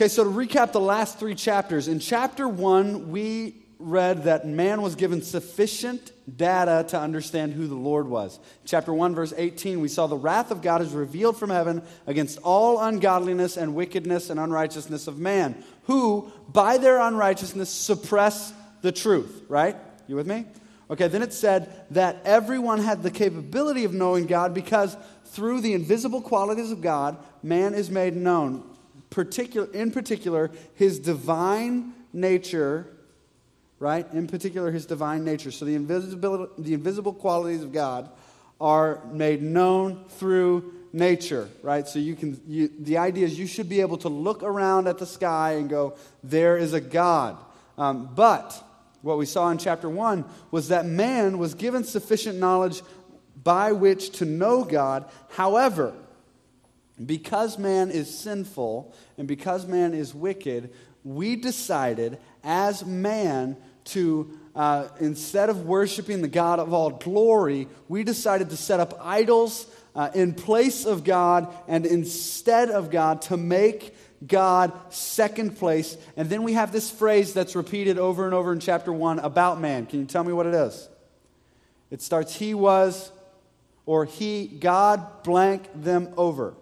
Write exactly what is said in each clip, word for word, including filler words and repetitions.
Okay, so to recap the last three chapters, in chapter one, we read that man was given sufficient data to understand who the Lord was. Chapter one, verse eighteen, we saw the wrath of God is revealed from heaven against all ungodliness and wickedness and unrighteousness of man, who, by their unrighteousness, suppress the truth, right? You with me? Okay, then it said that everyone had the capability of knowing God because through the invisible qualities of God, man is made known. Particular, in particular, his divine nature, right? In particular, his divine nature. So the invisible, the invisible qualities of God are made known through nature, right? So you can. You, the idea is you should be able to look around at the sky and go, "There is a God." Um, but what we saw in chapter one was that man was given sufficient knowledge by which to know God. However, because man is sinful and because man is wicked, we decided as man to, uh, instead of worshiping the God of all glory, we decided to set up idols uh, in place of God and instead of God to make God second place. And then we have this phrase that's repeated over and over in chapter one about man. Can you tell me what it is? It starts, he was, or he, God blank them over.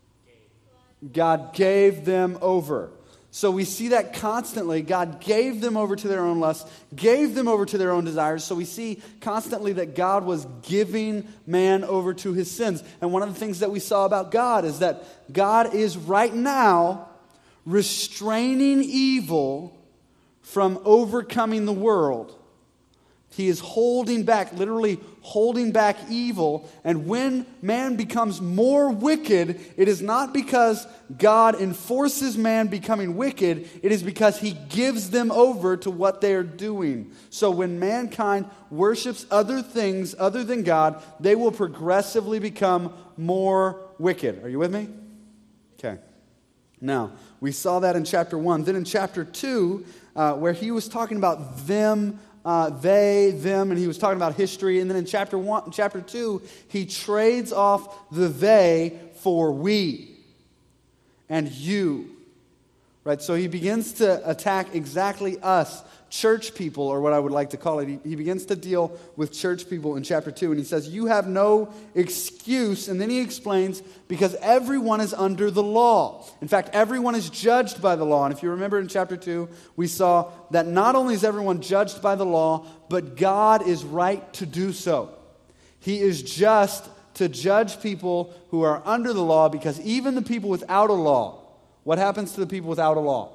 God gave them over. So we see that constantly. God gave them over to their own lusts, gave them over to their own desires. So we see constantly that God was giving man over to his sins. And one of the things that we saw about God is that God is right now restraining evil from overcoming the world. He is holding back, literally holding back evil. And when man becomes more wicked, it is not because God enforces man becoming wicked. It is because he gives them over to what they are doing. So when mankind worships other things other than God, they will progressively become more wicked. Are you with me? Okay. Now, we saw that in chapter one. Then in chapter two, uh, where he was talking about them, Uh, they, them, and he was talking about history. And then in chapter one, chapter two, he trades off the they for we and you. Right? So he begins to attack exactly us, church people, or what I would like to call it. He, he begins to deal with church people in chapter two. And he says, you have no excuse. And then he explains, because everyone is under the law. In fact, everyone is judged by the law. And if you remember in chapter two, we saw that not only is everyone judged by the law, but God is right to do so. He is just to judge people who are under the law, because even the people without a law, what happens to the people without a law?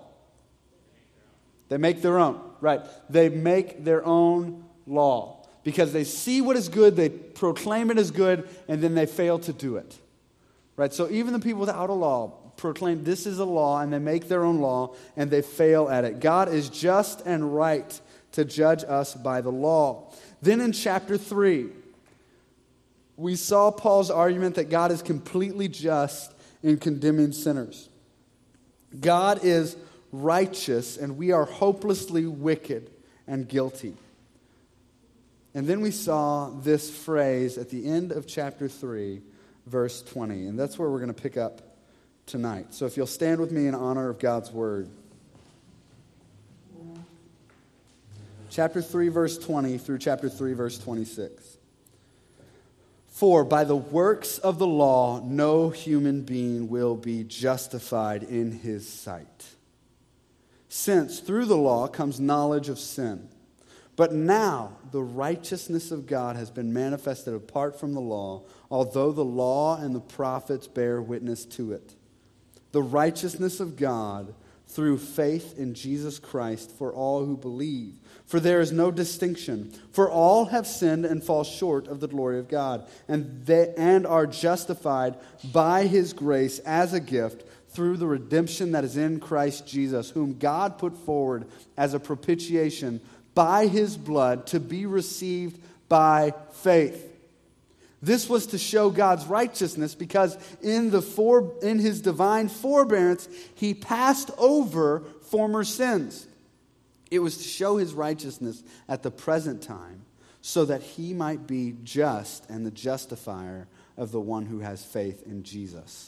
They make their own, right? They make their own law. Because they see what is good, they proclaim it as good, and then they fail to do it. Right? So even the people without a law proclaim this is a law, and they make their own law, and they fail at it. God is just and right to judge us by the law. Then in chapter three, we saw Paul's argument that God is completely just in condemning sinners. God is righteous, and we are hopelessly wicked and guilty. And then we saw this phrase at the end of chapter three, verse twenty. And that's where we're going to pick up tonight. So if you'll stand with me in honor of God's word. Chapter three, verse twenty through chapter three, verse twenty-six. For by the works of the law, no human being will be justified in his sight, since through the law comes knowledge of sin. But now the righteousness of God has been manifested apart from the law, although the law and the prophets bear witness to it. The righteousness of God through faith in Jesus Christ for all who believe. For there is no distinction. For all have sinned and fall short of the glory of God, and they and are justified by his grace as a gift through the redemption that is in Christ Jesus, whom God put forward as a propitiation by his blood to be received by faith. This was to show God's righteousness, because in the for, in his divine forbearance, he passed over former sins. It was to show his righteousness at the present time, so that he might be just and the justifier of the one who has faith in Jesus.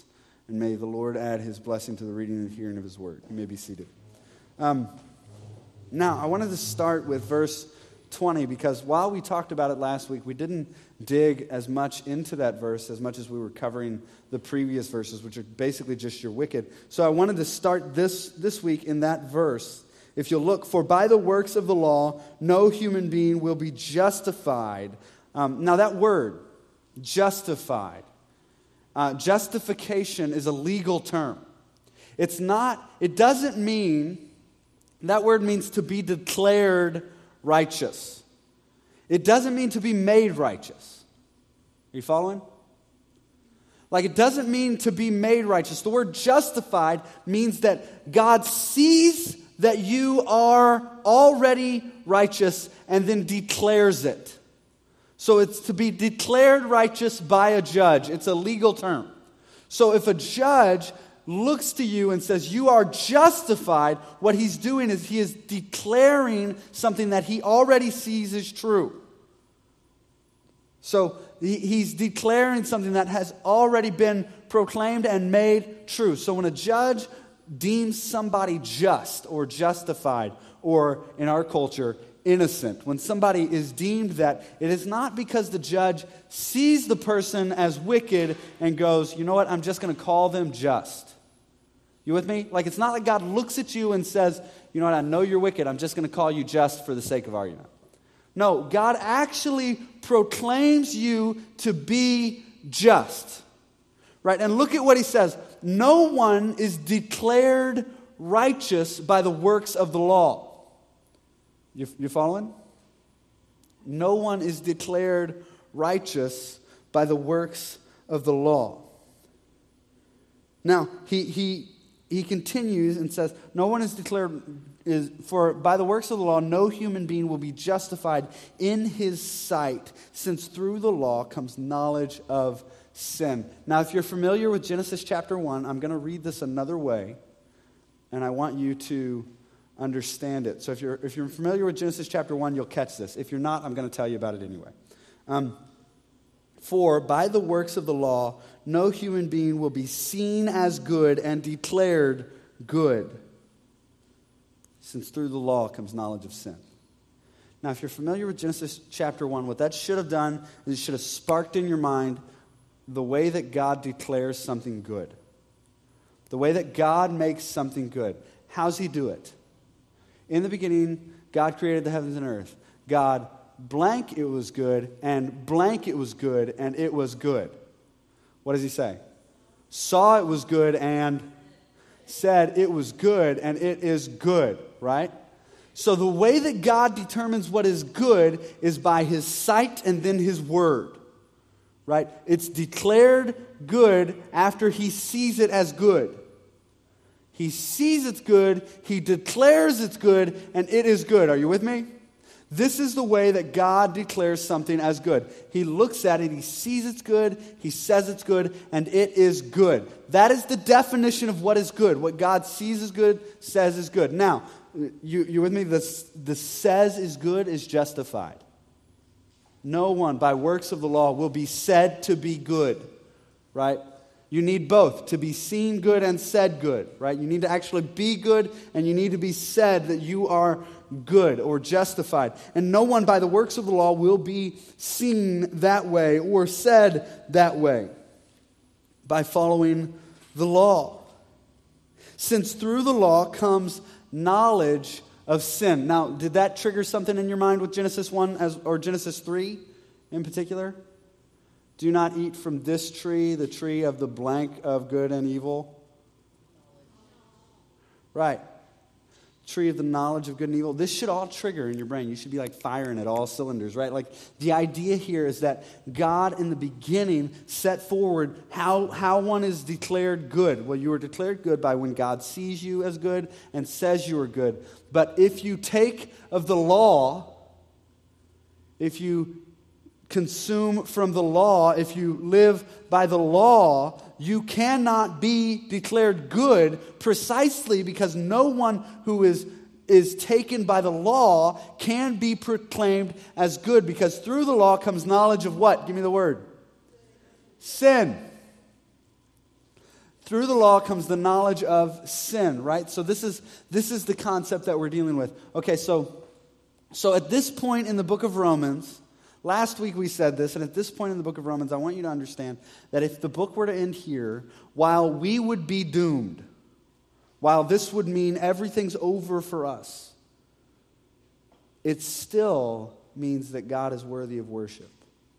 And may the Lord add his blessing to the reading and hearing of his word. You may be seated. Um, now, I wanted to start with verse twenty, because while we talked about it last week, we didn't dig as much into that verse as much as we were covering the previous verses, which are basically just your wicked. So I wanted to start this, this week in that verse. If you'll look, for by the works of the law, no human being will be justified. Um, now that word, justified, uh, justification is a legal term. It's not, it doesn't mean, that word means to be declared righteous. It doesn't mean to be made righteous. Are you following? Like, it doesn't mean to be made righteous. The word justified means that God sees that you are already righteous and then declares it. So it's to be declared righteous by a judge. It's a legal term. So if a judge looks to you and says you are justified, what he's doing is he is declaring something that he already sees is true. So he, he's declaring something that has already been proclaimed and made true. So when a judge deems somebody just or justified, or in our culture, innocent, when somebody is deemed that, it is not because the judge sees the person as wicked and goes, you know what, I'm just going to call them just. You with me? Like, it's not like God looks at you and says, you know what, I know you're wicked, I'm just going to call you just for the sake of argument. No, God actually proclaims you to be just. Right? And look at what he says. No one is declared righteous by the works of the law. You, you following? No one is declared righteous by the works of the law. Now, he he he continues and says, no one is declared, is for by the works of the law, no human being will be justified in his sight, since through the law comes knowledge of sin. Now, if you're familiar with Genesis chapter one, I'm going to read this another way, and I want you to understand it. So if you're if you're familiar with Genesis chapter one, you'll catch this. If you're not, I'm going to tell you about it anyway. Um, For by the works of the law, no human being will be seen as good and declared good, since through the law comes knowledge of sin. Now, if you're familiar with Genesis chapter one, what that should have done is it should have sparked in your mind the way that God declares something good. The way that God makes something good. How's he do it? In the beginning, God created the heavens and earth. God blank, it was good, and blank, it was good, and it was good. What does he say? Saw it was good and said it was good, and it is good, right? So the way that God determines what is good is by his sight and then his word, right? It's declared good after he sees it as good. He sees it's good, he declares it's good, and it is good. Are you with me? This is the way that God declares something as good. He looks at it, he sees it's good, he says it's good, and it is good. That is the definition of what is good. What God sees is good, says is good. Now, you, you with me? The, the says is good is justified. No one, by works of the law, will be said to be good, right? You need both, to be seen good and said good, right? You need to actually be good, and you need to be said that you are good or justified. And no one by the works of the law will be seen that way or said that way by following the law. Since through the law comes knowledge of sin. Now, did that trigger something in your mind with Genesis one as, or Genesis three in particular? Do not eat from this tree, the tree of the blank of good and evil. Right. Tree of the knowledge of good and evil. This should all trigger in your brain. You should be like firing at all cylinders, right? Like the idea here is that God in the beginning set forward how, how one is declared good. Well, you are declared good by when God sees you as good and says you are good. But if you take of the law, if you consume from the law, if you live by the law, you cannot be declared good precisely because no one who is, is taken by the law can be proclaimed as good, because through the law comes knowledge of what? Give me the word. Sin. Through the law comes the knowledge of sin, right? So this is this is the concept that we're dealing with. Okay, so so at this point in the book of Romans, last week we said this, and at this point in the book of Romans, I want you to understand that if the book were to end here, while we would be doomed, while this would mean everything's over for us, it still means that God is worthy of worship.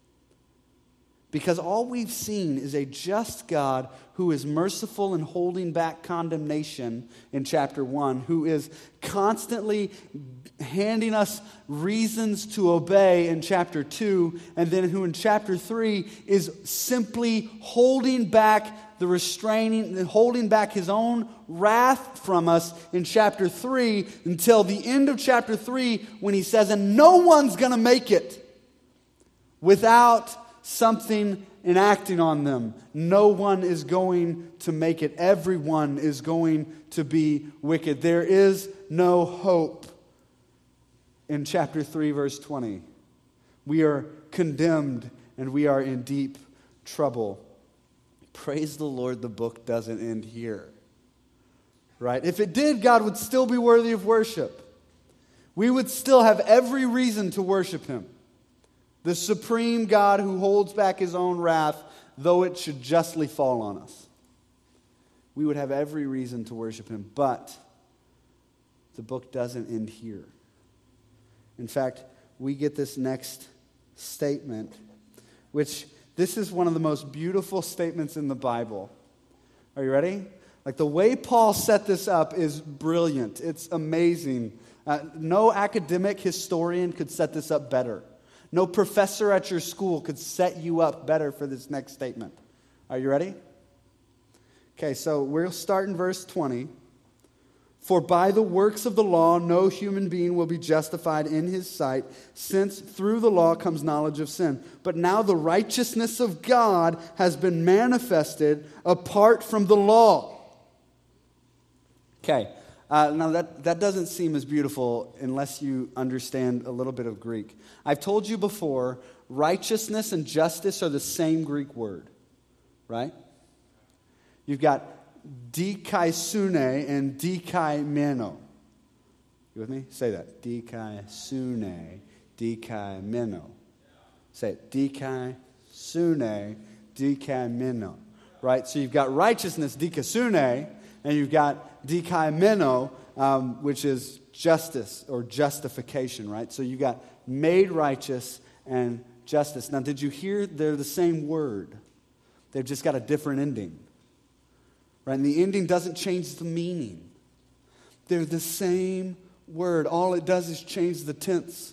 Because all we've seen is a just God who is merciful and holding back condemnation in chapter one, who is constantly handing us reasons to obey in chapter two, and then who in chapter three is simply holding back the restraining, holding back his own wrath from us in chapter three until the end of chapter three when he says, and no one's going to make it without something enacting on them. No one is going to make it. Everyone is going to be wicked. There is no hope. In chapter three, verse twenty, we are condemned and we are in deep trouble. Praise the Lord, the book doesn't end here. Right? If it did, God would still be worthy of worship. We would still have every reason to worship him. The supreme God who holds back his own wrath, though it should justly fall on us. We would have every reason to worship him, but the book doesn't end here. In fact, we get this next statement, which this is one of the most beautiful statements in the Bible. Are you ready? Like the way Paul set this up is brilliant. It's amazing. Uh, no academic historian could set this up better. No professor at your school could set you up better for this next statement. Are you ready? Okay, so we'll start in verse twenty. For by the works of the law, no human being will be justified in his sight, since through the law comes knowledge of sin. But now the righteousness of God has been manifested apart from the law. Okay. Uh, now, that, that doesn't seem as beautiful unless you understand a little bit of Greek. I've told you before, righteousness and justice are the same Greek word, right? You've got dikaisune and dikaimeno. You with me? Say that. Dikaisune, dikaimeno. Say it. Dikaisune, dikaimeno. Right? So you've got righteousness, dikaisune, and you've got dikaimeno, um, which is justice or justification, right? So you got made righteous and justice. Now, did you hear they're the same word? They've just got a different ending, right? And the ending doesn't change the meaning. They're the same word. All it does is change the tense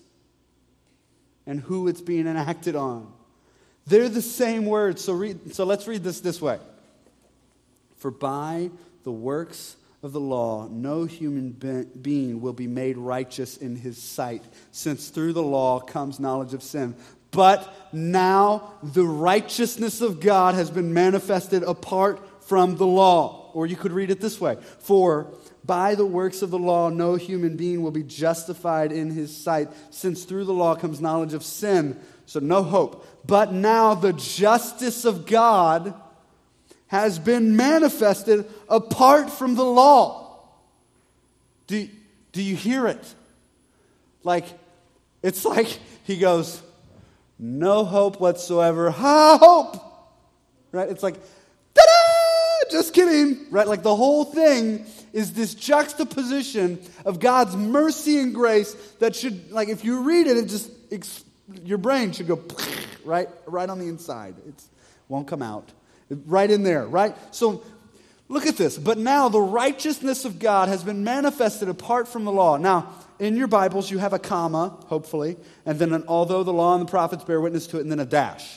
and who it's being enacted on. They're the same word. So read. So let's read this this way. For by the works of the law, no human be- being will be made righteous in his sight, since through the law comes knowledge of sin. But now the righteousness of God has been manifested apart from the law. Or you could read it this way. For by the works of the law, no human being will be justified in his sight, since through the law comes knowledge of sin. So no hope. But now the justice of God has been manifested apart from the law. Do, do you hear it? Like, it's like he goes, no hope whatsoever. Ha, hope! Right? It's like, ta-da! Just kidding. Right? Like the whole thing is this juxtaposition of God's mercy and grace that should, like if you read it, it just, your brain should go, right? Right on the inside. It won't come out. Right in there, right? So look at this. But now the righteousness of God has been manifested apart from the law. Now, in your Bibles, you have a comma, hopefully, and then an although the law and the prophets bear witness to it, and then a dash.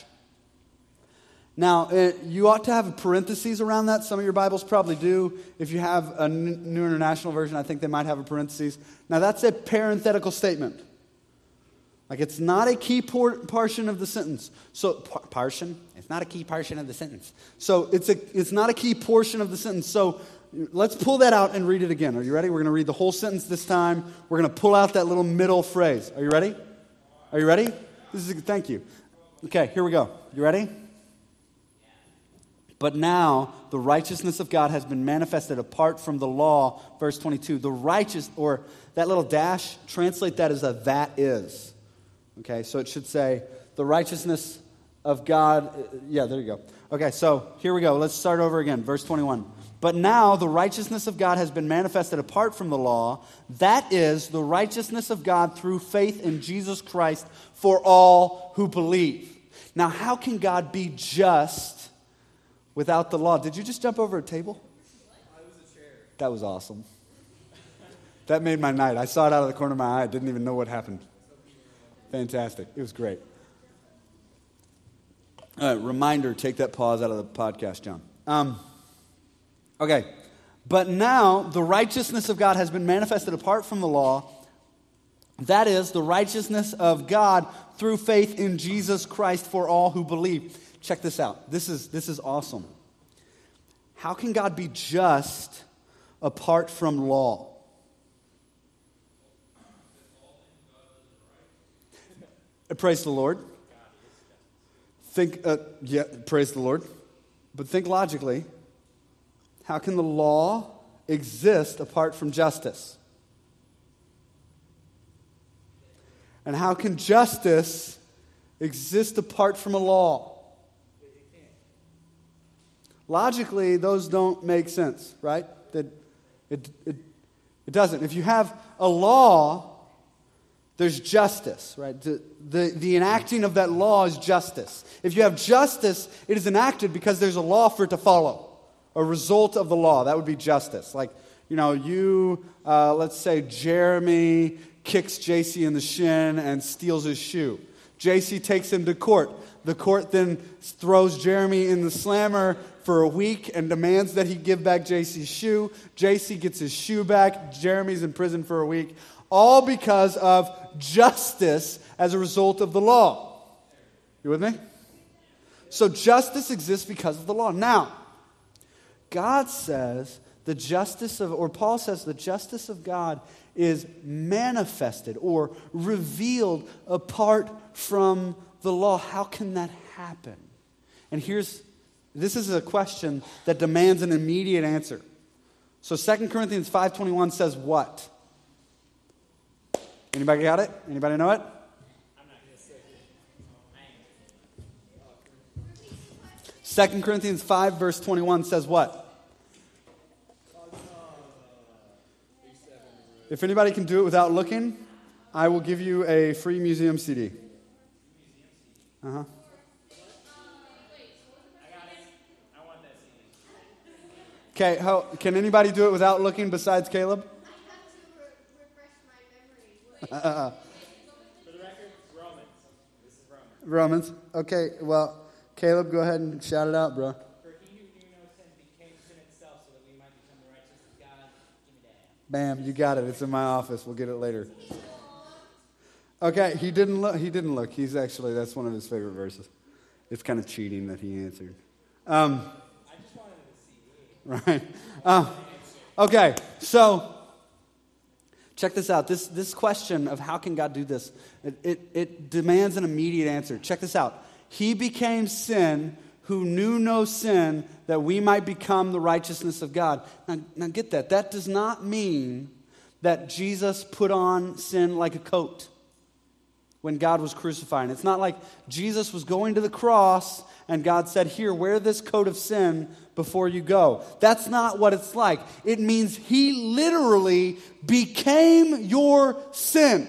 Now, uh, you ought to have parentheses around that. Some of your Bibles probably do. If you have a New International Version, I think they might have a parentheses. Now, that's a parenthetical statement. Like, it's not a key por- portion of the sentence. So, par- portion? It's not a key portion of the sentence. So, it's a it's not a key portion of the sentence. So, let's pull that out and read it again. Are you ready? We're going to read the whole sentence this time. We're going to pull out that little middle phrase. Are you ready? Are you ready? This is a, thank you. Okay, here we go. You ready? But now the righteousness of God has been manifested apart from the law. Verse twenty-two, the righteous, or that little dash, translate that as a that is. Okay, so it should say the righteousness of God. Yeah, there you go. Okay, so here we go. Let's start over again. Verse twenty-one. But now the righteousness of God has been manifested apart from the law. That is the righteousness of God through faith in Jesus Christ for all who believe. Now, how can God be just without the law? Did you just jump over a table? I was a chair. That was awesome. That made my night. I saw it out of the corner of my eye. I didn't even know what happened. Fantastic. It was great. Uh, reminder, take that pause out of the podcast, John. Um, okay. But now the righteousness of God has been manifested apart from the law. That is, the righteousness of God through faith in Jesus Christ for all who believe. Check this out. This is, this is awesome. How can God be just apart from law? Praise the Lord. Think, uh, yeah, praise the Lord. But think logically. How can the law exist apart from justice? And how can justice exist apart from a law? Logically, those don't make sense, right? That it, it, it doesn't. If you have a law, there's justice, right? The, the, the enacting of that law is justice. If you have justice, it is enacted because there's a law for it to follow. A result of the law. That would be justice. Like, you know, you, uh, let's say Jeremy kicks J C in the shin and steals his shoe. J C takes him to court. The court then throws Jeremy in the slammer for a week and demands that he give back J C's shoe. J C gets his shoe back. Jeremy's in prison for a week. All because of justice as a result of the law. You with me? So justice exists because of the law. Now, God says the justice of, or Paul says the justice of God is manifested or revealed apart from the law. How can that happen? And here's, this is a question that demands an immediate answer. So Second Corinthians five twenty-one says what? Anybody got it? Anybody know it? Second Corinthians five verse twenty-one says what? If anybody can do it without looking, I will give you a free museum C D. Uh-huh. Okay, how, can anybody do it without looking besides Caleb? I have to re- refresh my memory. For the record, Romans. This is Romans. Romans. Okay, well, Caleb, go ahead and shout it out, bro. For he who knew no sin became sin itself so that we might become the righteousness of God. Give me that. Bam, you got it. It's in my office. We'll get it later. Okay, he didn't look. He didn't look. He's actually, that's one of his favorite verses. It's kind of cheating that he answered. Um, I just wanted to see. right. Uh, okay, so check this out. This this question of how can God do this, it, it, it demands an immediate answer. Check this out. He became sin who knew no sin that we might become the righteousness of God. Now, now get that. That does not mean that Jesus put on sin like a coat when God was crucifying. It's not like Jesus was going to the cross and God said, here, wear this coat of sin before you go. That's not what it's like. It means he literally became your sin.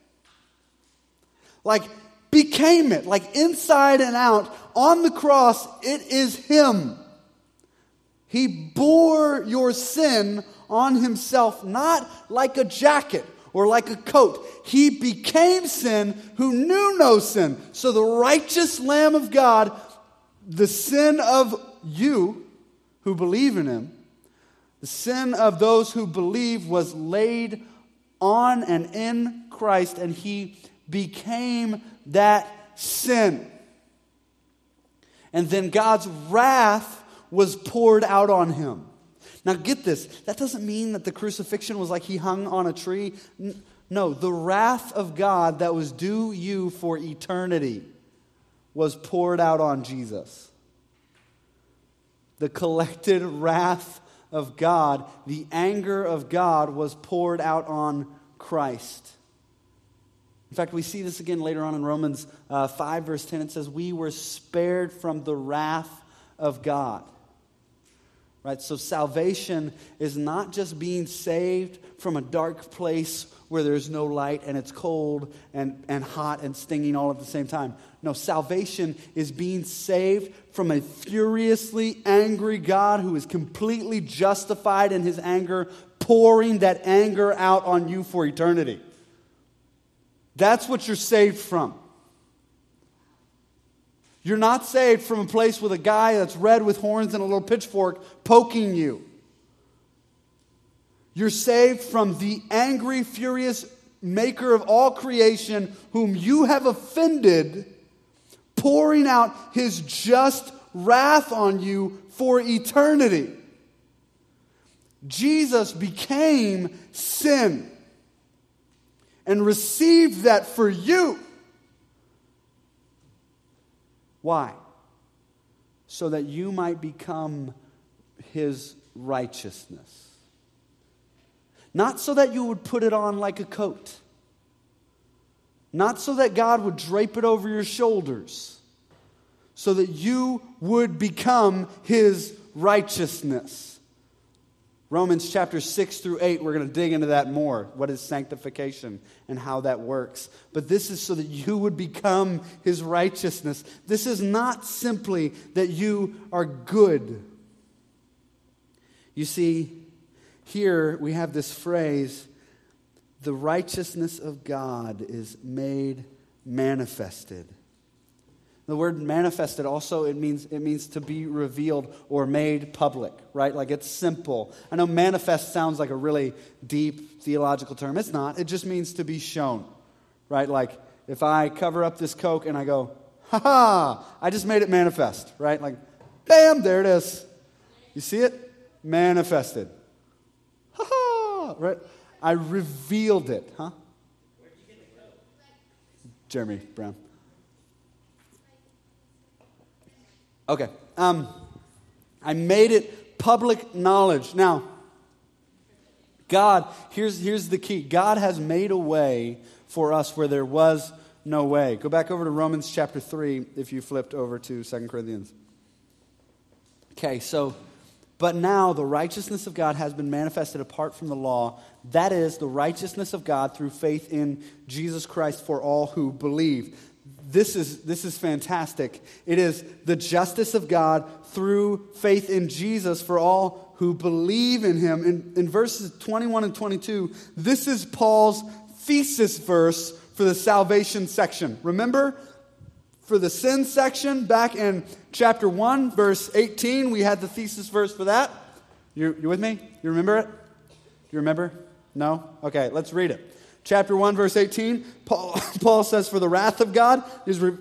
Like, became it. Like, inside and out. On the cross, it is him. He bore your sin on himself, not like a jacket or like a coat. He became sin who knew no sin. So the righteous Lamb of God, the sin of you who believe in him, the sin of those who believe was laid on and in Christ, and he became that sin. And then God's wrath was poured out on him. Now get this, that doesn't mean that the crucifixion was like he hung on a tree. No, the wrath of God that was due you for eternity was poured out on Jesus. the collected wrath of God, the anger of God was poured out on Christ. In fact, we see this again later on in Romans uh, five, verse ten. It says, we were spared from the wrath of God. Right? So salvation is not just being saved from a dark place where there's no light and it's cold and, and hot and stinging all at the same time. No, salvation is being saved from a furiously angry God who is completely justified in his anger, pouring that anger out on you for eternity. That's what you're saved from. You're not saved from a place with a guy that's red with horns and a little pitchfork poking you. You're saved from the angry, furious maker of all creation whom you have offended, pouring out his just wrath on you for eternity. Jesus became sin and received that for you. Why? So that you might become his righteousness. Not so that you would put it on like a coat. Not so that God would drape it over your shoulders. So that you would become his righteousness. Romans chapter six through eight, we're going to dig into that more. What is sanctification and how that works. But this is so that you would become his righteousness. This is not simply that you are good. You see, here we have this phrase, the righteousness of God is made manifested. The word manifested also, it means it means to be revealed or made public, right? Like it's simple. I know manifest sounds like a really deep theological term. It's not. It just means to be shown, right? Like if I cover up this Coke and I go, ha ha, I just made it manifest, right? Like, bam, there it is. You see it? Manifested. Ha ha, right? I revealed it, huh? Where'd you get the Coke? Jeremy Brown. Okay, um, I made it public knowledge. Now, God, here's, here's the key. God has made a way for us where there was no way. Go back over to Romans chapter three if you flipped over to Second Corinthians. Okay, so, but now the righteousness of God has been manifested apart from the law. That is the righteousness of God through faith in Jesus Christ for all who believe. This is, this is fantastic. It is the justice of God through faith in Jesus for all who believe in him. In, in verses twenty-one and twenty-two, this is Paul's thesis verse for the salvation section. Remember, for the sin section, back in chapter one, verse eighteen, we had the thesis verse for that. You, you with me? You remember it? You remember? No? Okay, let's read it. Chapter one, verse eighteen, Paul, Paul says, for the wrath of God is... Re-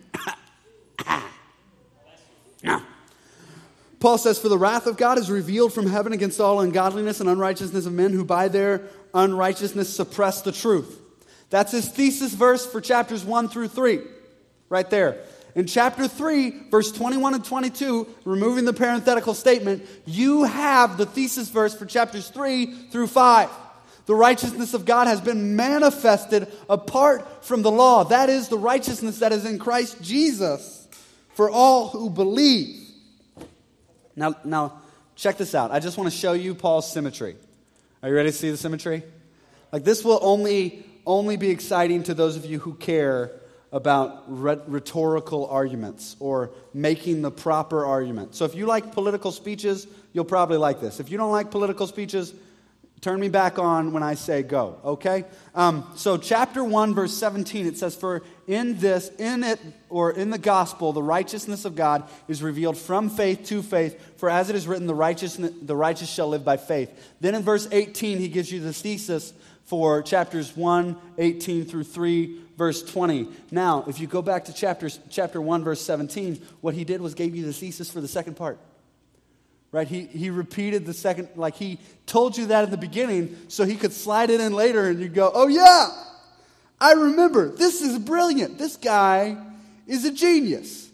Paul says, for the wrath of God is revealed from heaven against all ungodliness and unrighteousness of men who by their unrighteousness suppress the truth. That's his thesis verse for chapters one through three, right there. In chapter three, verse twenty-one and twenty-two, removing the parenthetical statement, you have the thesis verse for chapters three through five. The righteousness of God has been manifested apart from the law. That is the righteousness that is in Christ Jesus for all who believe. Now, now check this out. I just want to show you Paul's symmetry. Are you ready to see the symmetry? Like this will only, only be exciting to those of you who care about rhetorical arguments or making the proper argument. So if you like political speeches, you'll probably like this. If you don't like political speeches, turn me back on when I say go, okay? Um, so chapter one, verse seventeen, it says, for in this, in it, or in the gospel, the righteousness of God is revealed from faith to faith. For as it is written, the righteous, the righteous shall live by faith. Then in verse eighteen, he gives you the thesis for chapters one, eighteen through three, verse twenty. Now, if you go back to chapters, chapter one, verse seventeen, what he did was gave you the thesis for the second part. Right? He he repeated the second, like he told you that in the beginning so he could slide it in later and you'd go, oh yeah, I remember. This is brilliant. This guy is a genius.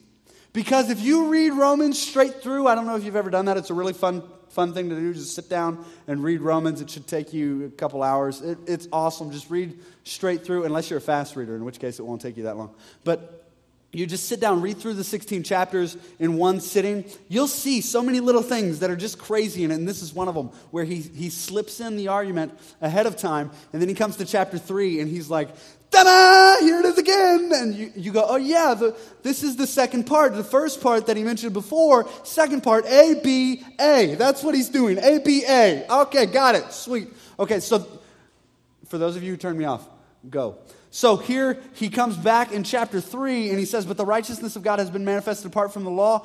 Because if you read Romans straight through, I don't know if you've ever done that. It's a really fun fun thing to do. Just sit down and read Romans. It should take you a couple hours. It, it's awesome. Just read straight through, unless you're a fast reader, in which case it won't take you that long. But you just sit down, read through the sixteen chapters in one sitting. You'll see so many little things that are just crazy in it, and this is one of them, where he, he slips in the argument ahead of time, and then he comes to chapter three, and he's like, ta-da! Here it is again! And you, you go, oh yeah, the, this is the second part. The first part that he mentioned before, second part, A, B, A. That's what he's doing, A, B, A. Okay, got it, sweet. Okay, so for those of you who turned me off, go. So here he comes back in chapter three and he says, but the righteousness of God has been manifested apart from the law,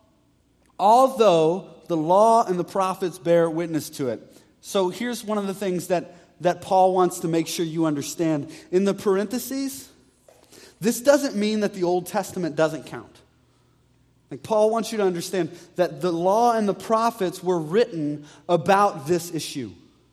although the law and the prophets bear witness to it. So here's one of the things that, that Paul wants to make sure you understand. In the parentheses, this doesn't mean that the Old Testament doesn't count. Like Paul wants you to understand that the law and the prophets were written about this issue.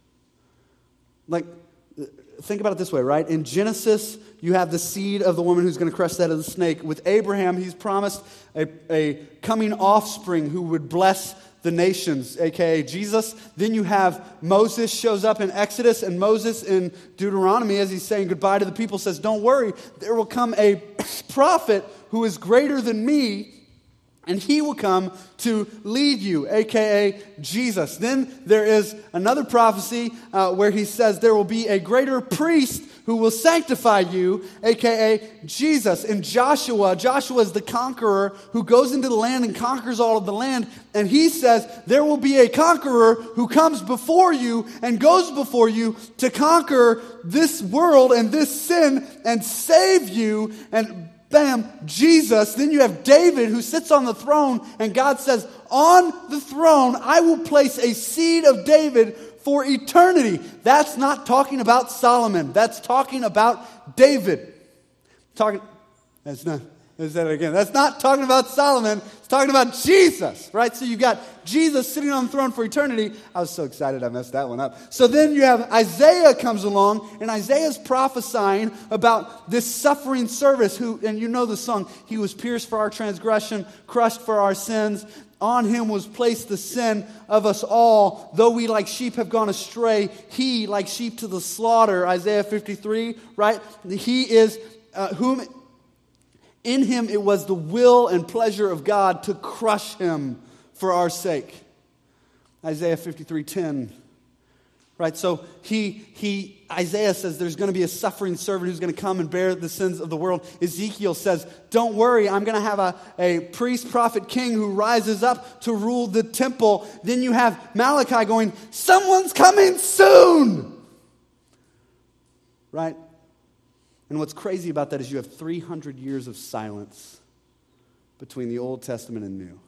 Like, think about it this way, right? In Genesis, you have the seed of the woman who's going to crush that of the snake. With Abraham, he's promised a, a coming offspring who would bless the nations, a k a. Jesus. Then you have Moses shows up in Exodus, and Moses in Deuteronomy, as he's saying goodbye to the people, says, don't worry, there will come a prophet who is greater than me, and he will come to lead you, a k a. Jesus. Then there is another prophecy uh, where he says there will be a greater priest who will sanctify you, a k a. Jesus. In Joshua, Joshua is the conqueror who goes into the land and conquers all of the land. And he says there will be a conqueror who comes before you and goes before you to conquer this world and this sin and save you. And bam, Jesus. Then you have David who sits on the throne, and God says, on the throne I will place a seed of David for eternity. That's not talking about Solomon. That's talking about David. Talking, that's not, let's say that again. That's not talking about Solomon. It's talking about Jesus, right? So you got Jesus sitting on the throne for eternity. I was so excited I messed that one up. So then you have Isaiah comes along, and Isaiah's prophesying about this suffering servant who, and you know the song, he was pierced for our transgression, crushed for our sins. On him was placed the sin of us all. Though we like sheep have gone astray, he like sheep to the slaughter. Isaiah fifty-three, right? He is uh, whom in him it was the will and pleasure of God to crush him for our sake. Isaiah fifty-three ten. Right? So he he Isaiah says there's going to be a suffering servant who's going to come and bear the sins of the world. Ezekiel says, don't worry, I'm going to have a, a priest, prophet, king who rises up to rule the temple. Then you have Malachi going, someone's coming soon. Right? And what's crazy about that is you have three hundred years of silence between the Old Testament and New.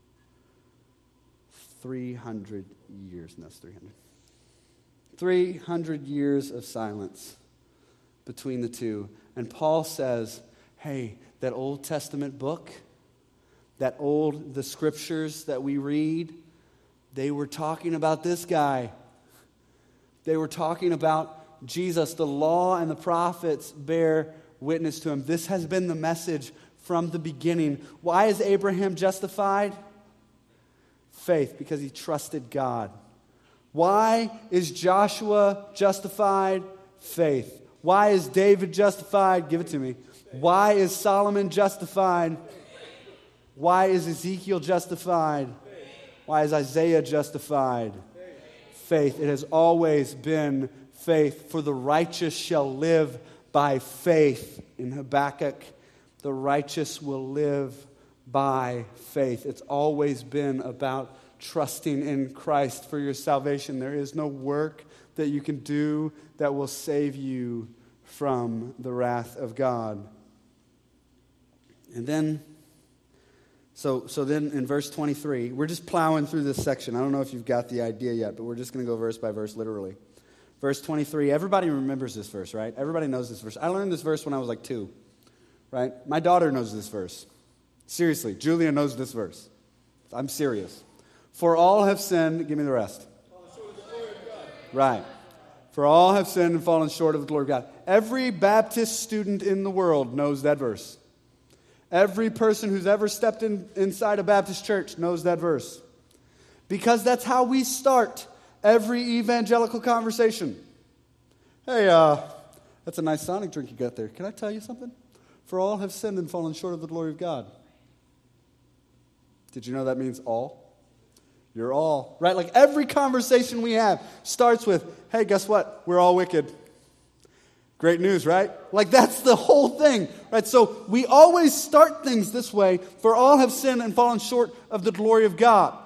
three hundred years. No, it's three hundred. three hundred years of silence between the two. And Paul says, hey, that Old Testament book, that old, the scriptures that we read, they were talking about this guy. They were talking about Jesus. The law and the prophets bear witness to him. This has been the message from the beginning. Why is Abraham justified? Faith, because he trusted God. Why is Joshua justified? Faith. Why is David justified? Give it to me. Why is Solomon justified? Why is Ezekiel justified? Why is Isaiah justified? Faith. It has always been faith. For the righteous shall live by faith. In Habakkuk, the righteous will live by faith. It's always been about trusting in Christ for your salvation. There is no work that you can do that will save you from the wrath of God. And then, so so then in verse twenty-three, we're just plowing through this section. I don't know if you've got the idea yet, but we're just going to go verse by verse, literally. Verse twenty-three, everybody remembers this verse, right? Everybody knows this verse. I learned this verse when I was like two, right? My daughter knows this verse. Seriously, Julia knows this verse. I'm serious. For all have sinned, give me the rest. Right. For all have sinned and fallen short of the glory of God. Every Baptist student in the world knows that verse. Every person who's ever stepped in, inside a Baptist church knows that verse. Because that's how we start every evangelical conversation. Hey, uh, that's a nice Sonic drink you got there. Can I tell you something? For all have sinned and fallen short of the glory of God. Did you know that means all? You're all, right? Like every conversation we have starts with, hey, guess what? We're all wicked. Great news, right? Like that's the whole thing, right? So we always start things this way. For all have sinned and fallen short of the glory of God.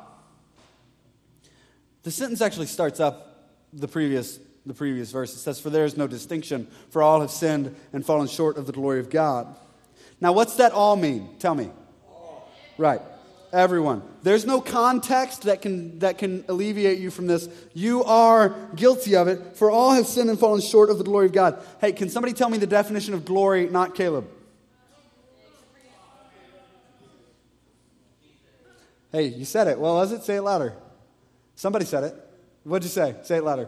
The sentence actually starts up the previous, the previous verse. It says, for there is no distinction, for all have sinned and fallen short of the glory of God. Now, what's that all mean? Tell me. All. Right. Everyone. There's no context that can that can alleviate you from this. You are guilty of it. For all have sinned and fallen short of the glory of God. Hey, can somebody tell me the definition of glory, not Caleb? Hey, you said it. Well, was it? Say it louder. Somebody said it. What'd you say? Say it louder.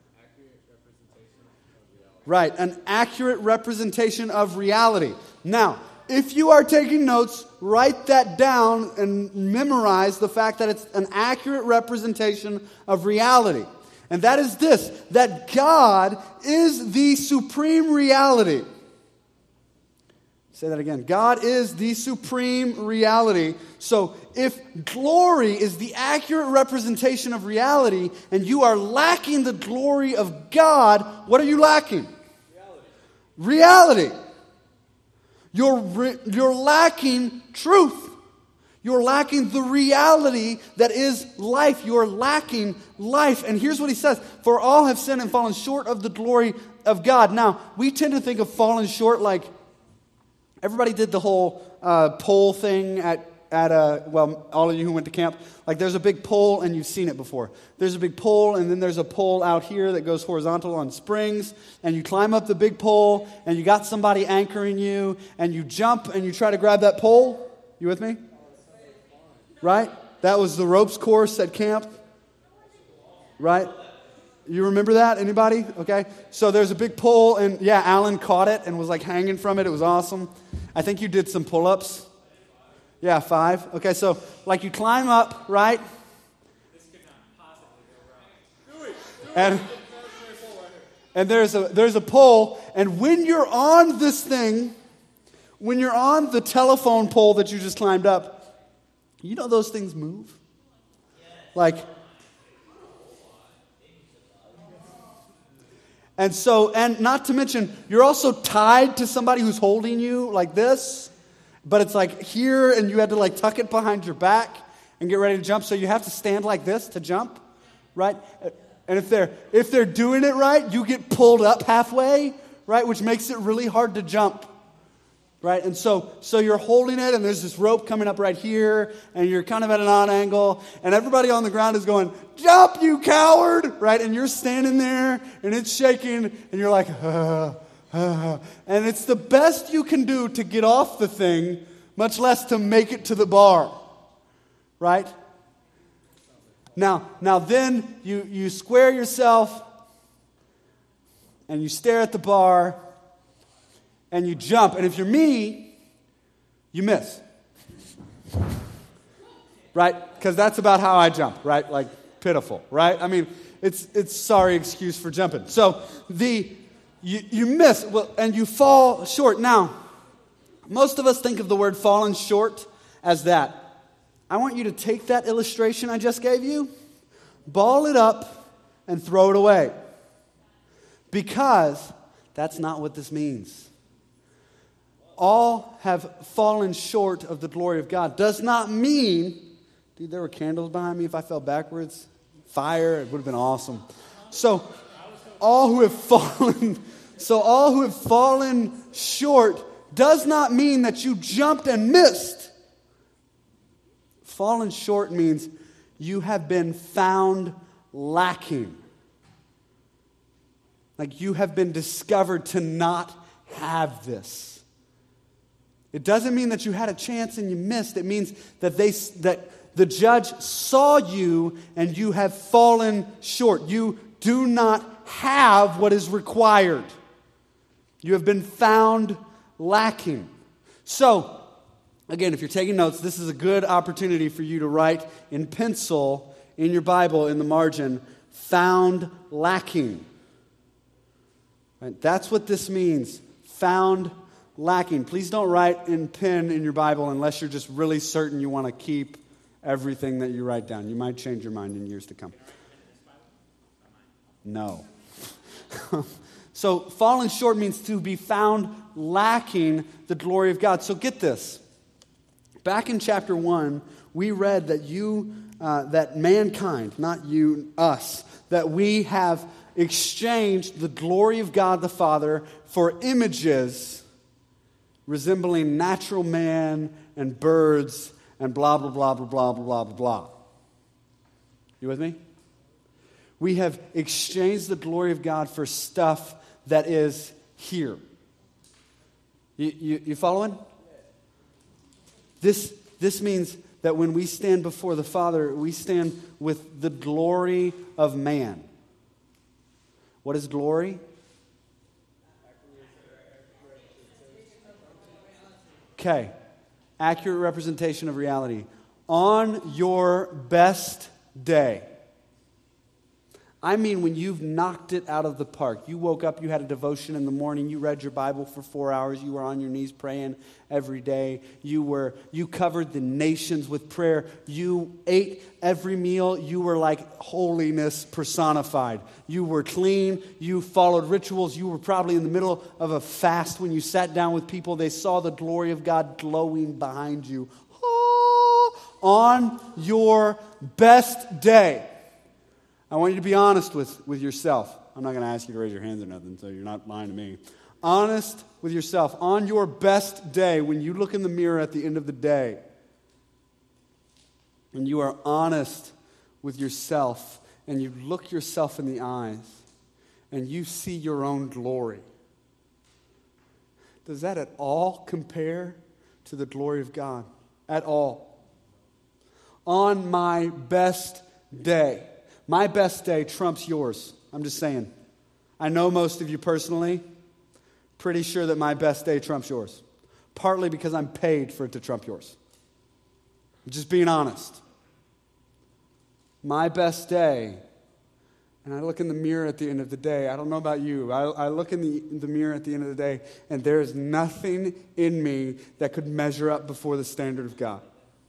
Right, an accurate representation of reality. Now, if you are taking notes, write that down and memorize the fact that it's an accurate representation of reality. And that is this, that God is the supreme reality. Say that again. God is the supreme reality. So if glory is the accurate representation of reality and you are lacking the glory of God, what are you lacking? Reality. Reality. You're, re- you're lacking truth. You're lacking the reality that is life. You're lacking life. And here's what he says. For all have sinned and fallen short of the glory of God. Now, we tend to think of fallen short like everybody did the whole uh, pole thing at, at uh, well, all of you who went to camp. Like there's a big pole and you've seen it before. There's a big pole and then there's a pole out here that goes horizontal on springs. And you climb up the big pole and you got somebody anchoring you. And you jump and you try to grab that pole. You with me? Right? That was the ropes course at camp. Right? You remember that? Anybody? Okay. So there's a big pole and yeah, Alan caught it and was like hanging from it. It was awesome. I think you did some pull-ups. Yeah, five. Okay, so like you climb up, right? This could not possibly go wrong. Do it. Do And it. and there's a there's a pole, and when you're on this thing, when you're on the telephone pole that you just climbed up, you know those things move? Like And so, and not to mention, you're also tied to somebody who's holding you like this. But it's like here, and you had to like tuck it behind your back and get ready to jump. So you have to stand like this to jump, right? And if they're if they're doing it right, you get pulled up halfway, right? Which makes it really hard to jump, right? And so so you're holding it, and there's this rope coming up right here, and you're kind of at an odd angle, and everybody on the ground is going, "Jump, you coward!" Right? And you're standing there, and it's shaking, and you're like, uh, and it's the best you can do to get off the thing, much less to make it to the bar, right? Now, now then you, you square yourself and you stare at the bar and you jump. And if you're me, you miss, right? Because that's about how I jump, right? Like pitiful, right? I mean, it's it's sorry excuse for jumping. So the You, you miss, well, and you fall short. Now, most of us think of the word fallen short as that. I want you to take that illustration I just gave you, ball it up, and throw it away. Because that's not what this means. All have fallen short of the glory of God. Does not mean, dude, there were candles behind me. If I fell backwards, fire, it would have been awesome. So, all who have fallen, so all who have fallen short does not mean that you jumped and missed. Fallen short means you have been found lacking. Like you have been discovered to not have this. It doesn't mean that you had a chance and you missed. It means that they that the judge saw you and you have fallen short. You do not have what is required. You have been found lacking. So, Again, if you're taking notes, this is a good opportunity for you to write in pencil in your Bible in the margin, found lacking. Right? That's what this means, found lacking. Please don't write in pen in your Bible unless you're just really certain you want to keep everything that you write down. You might change your mind in years to come. No. So falling short means to be found lacking the glory of God. So get this. Back in chapter one, we read that you, uh, that mankind, not you, us, that we have exchanged the glory of God the Father for images resembling natural man and birds and blah, blah, blah, blah, blah, blah, blah, blah. You with me? We have exchanged the glory of God for stuff that is here. You, you, you following? This, this means that when we stand before the Father, we stand with the glory of man. What is glory? Okay. Accurate representation of reality. On your best day. I mean when you've knocked it out of the park. You woke up, you had a devotion in the morning, you read your Bible for four hours, you were on your knees praying every day. You were you covered the nations with prayer. You ate every meal. You were like holiness personified. You were clean. You followed rituals. You were probably in the middle of a fast when you sat down with people. They saw the glory of God glowing behind you. Oh, on your best day. I want you to be honest with, with yourself. I'm not going to ask you to raise your hands or nothing, so you're not lying to me. Honest with yourself. On your best day, when you look in the mirror at the end of the day, and you are honest with yourself, and you look yourself in the eyes, and you see your own glory, does that at all compare to the glory of God? At all. On my best day. My best day trumps yours. I'm just saying. I know most of you personally. Pretty sure that my best day trumps yours. Partly because I'm paid for it to trump yours. I'm just being honest. My best day, and I look in the mirror at the end of the day. I don't know about you. I, I look in the, in the mirror at the end of the day, and there is nothing in me that could measure up before the standard of God.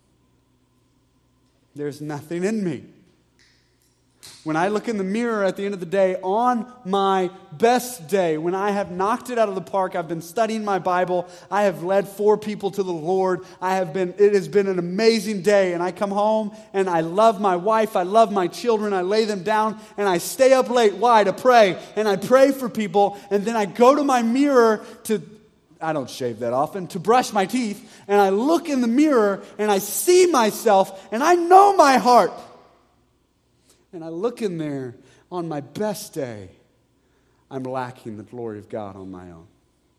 There's nothing in me. When I look in the mirror at the end of the day, on my best day, when I have knocked it out of the park, I've been studying my Bible, I have led four people to the Lord, I have been, it has been an amazing day, and I come home and I love my wife, I love my children, I lay them down, and I stay up late. Why? To pray. And I pray for people, and then I go to my mirror to, I don't shave that often, to brush my teeth, and I look in the mirror, and I see myself, and I know my heart. And I look in there, on my best day, I'm lacking the glory of God on my own.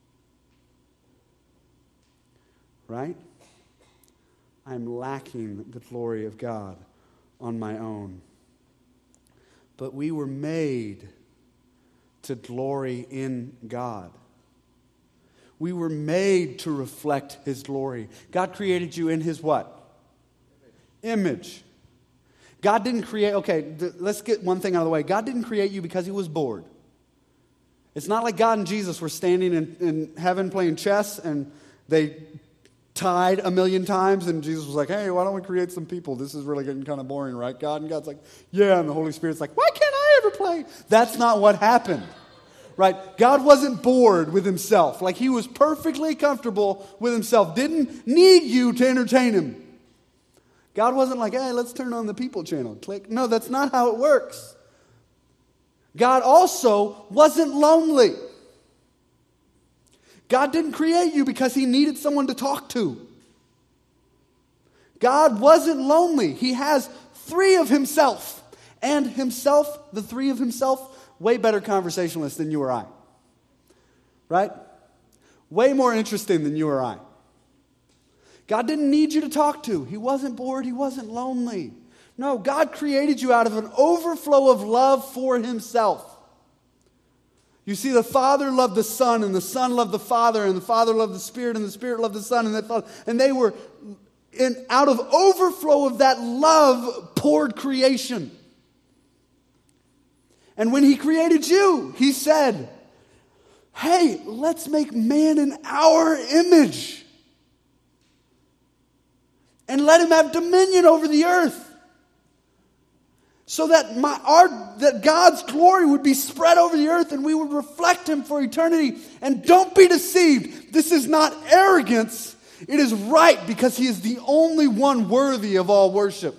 Right? I'm lacking the glory of God on my own. But we were made to glory in God. We were made to reflect His glory. God created you in His what? Image. God didn't create, okay, th- let's get one thing out of the way. God didn't create you because He was bored. It's not like God and Jesus were standing in, in heaven playing chess and they tied a million times and Jesus was like, hey, why don't we create some people? This is really getting kind of boring, right, God? And God's like, yeah, and the Holy Spirit's like, why can't I ever play? That's not what happened, right? God wasn't bored with Himself. Like He was perfectly comfortable with Himself. Didn't need you to entertain Him. God wasn't like, hey, let's turn on the people channel. Click. No, that's not how it works. God also wasn't lonely. God didn't create you because He needed someone to talk to. God wasn't lonely. He has three of Himself. And Himself, the three of Himself, way better conversationalists than you or I. Right? Way more interesting than you or I. God didn't need you to talk to. He wasn't bored. He wasn't lonely. No, God created you out of an overflow of love for Himself. You see, the Father loved the Son, and the Son loved the Father, and the Father loved the Spirit, and the Spirit loved the Son, and the and they were, in, out of overflow of that love, poured creation. And when He created you, He said, hey, let's make man in our image. And let him have dominion over the earth. So that my our that God's glory would be spread over the earth and we would reflect Him for eternity. And don't be deceived. This is not arrogance. It is right because He is the only one worthy of all worship.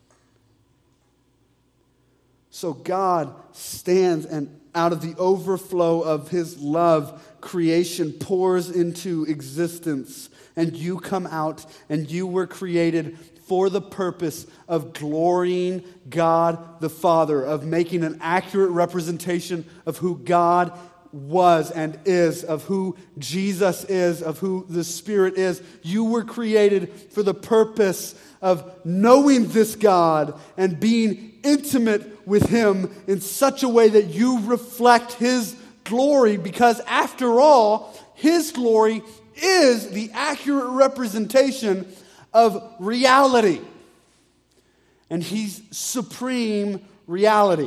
So God stands, and out of the overflow of His love, creation pours into existence. And you come out, and you were created for the purpose of glorying God the Father, of making an accurate representation of who God was and is, of who Jesus is, of who the Spirit is. You were created for the purpose of knowing this God and being intimate with Him in such a way that you reflect His glory, because after all, His glory is the accurate representation of reality. And He's supreme reality.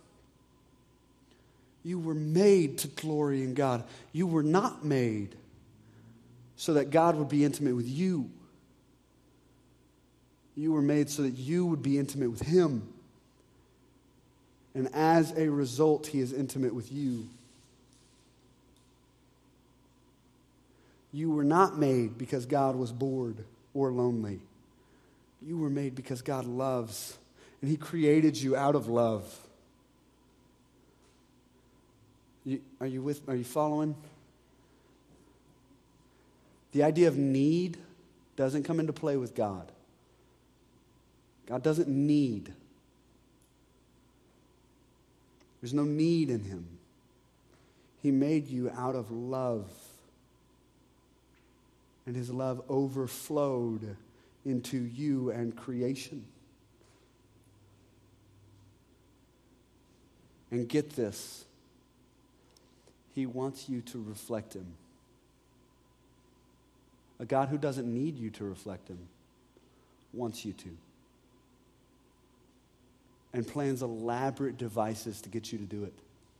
You were made to glory in God. You were not made so that God would be intimate with you. You were made so that you would be intimate with Him. And as a result, He is intimate with you. You were not made because God was bored or lonely. You were made because God loves, and He created you out of love. You, are you with? Are you following? The idea of need doesn't come into play with God. God doesn't need. There's no need in Him. He made you out of love. And His love overflowed into you and creation. And get this, He wants you to reflect Him. A God who doesn't need you to reflect Him wants you to. And plans elaborate devices to get you to do it.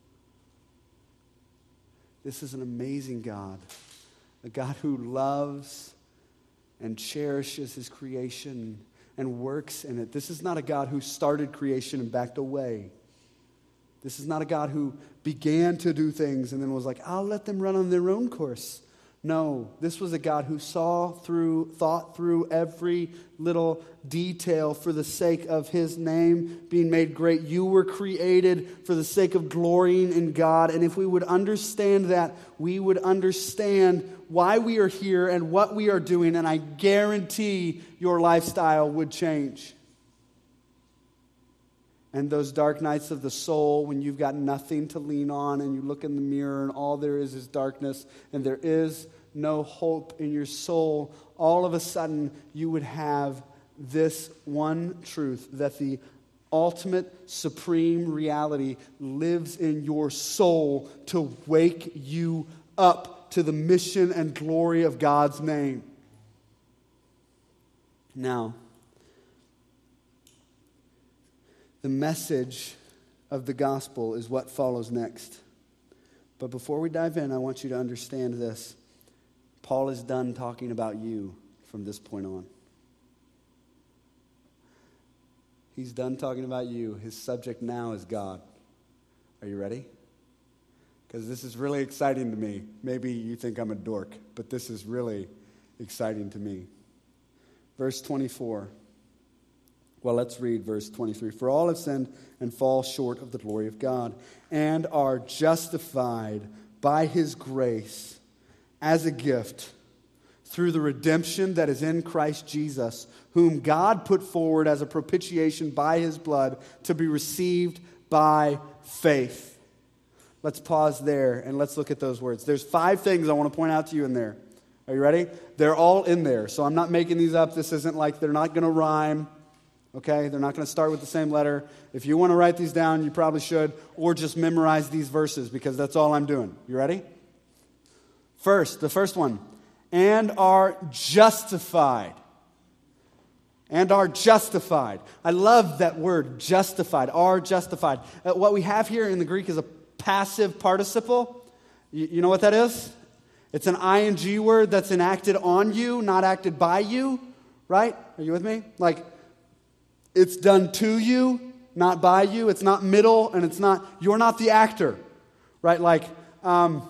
This is an amazing God. A God who loves and cherishes His creation and works in it. This is not a God who started creation and backed away. This is not a God who began to do things and then was like, I'll let them run on their own course. No, this was a God who saw through, thought through every little detail for the sake of His name being made great. You were created for the sake of glorying in God. And if we would understand that, we would understand why we are here and what we are doing. And I guarantee your lifestyle would change. And those dark nights of the soul, when you've got nothing to lean on and you look in the mirror and all there is is darkness and there is no hope in your soul, all of a sudden you would have this one truth, that the ultimate supreme reality lives in your soul to wake you up to the mission and glory of God's name. Now, the message of the gospel is what follows next. But before we dive in, I want you to understand this. Paul is done talking about you from this point on. He's done talking about you. His subject now is God. Are you ready? Because this is really exciting to me. Maybe you think I'm a dork, but this is really exciting to me. Verse twenty-four. Well, let's read verse twenty-three. For all have sinned and fall short of the glory of God, and are justified by His grace as a gift through the redemption that is in Christ Jesus, whom God put forward as a propitiation by His blood to be received by faith. Let's pause there and let's look at those words. There's five things I want to point out to you in there. Are you ready? They're all in there, so I'm not making these up. This isn't like they're not going to rhyme. Okay? They're not going to start with the same letter. If you want to write these down, you probably should, or just memorize these verses because that's all I'm doing. You ready? First, the first one, and are justified. And are justified. I love that word, justified, are justified. Uh, what we have here in the Greek is a passive participle. You, you know what that is? It's an ing word that's enacted on you, not acted by you, right? Are you with me? Like, it's done to you, not by you. It's not middle, and it's not, you're not the actor, right? Like, um,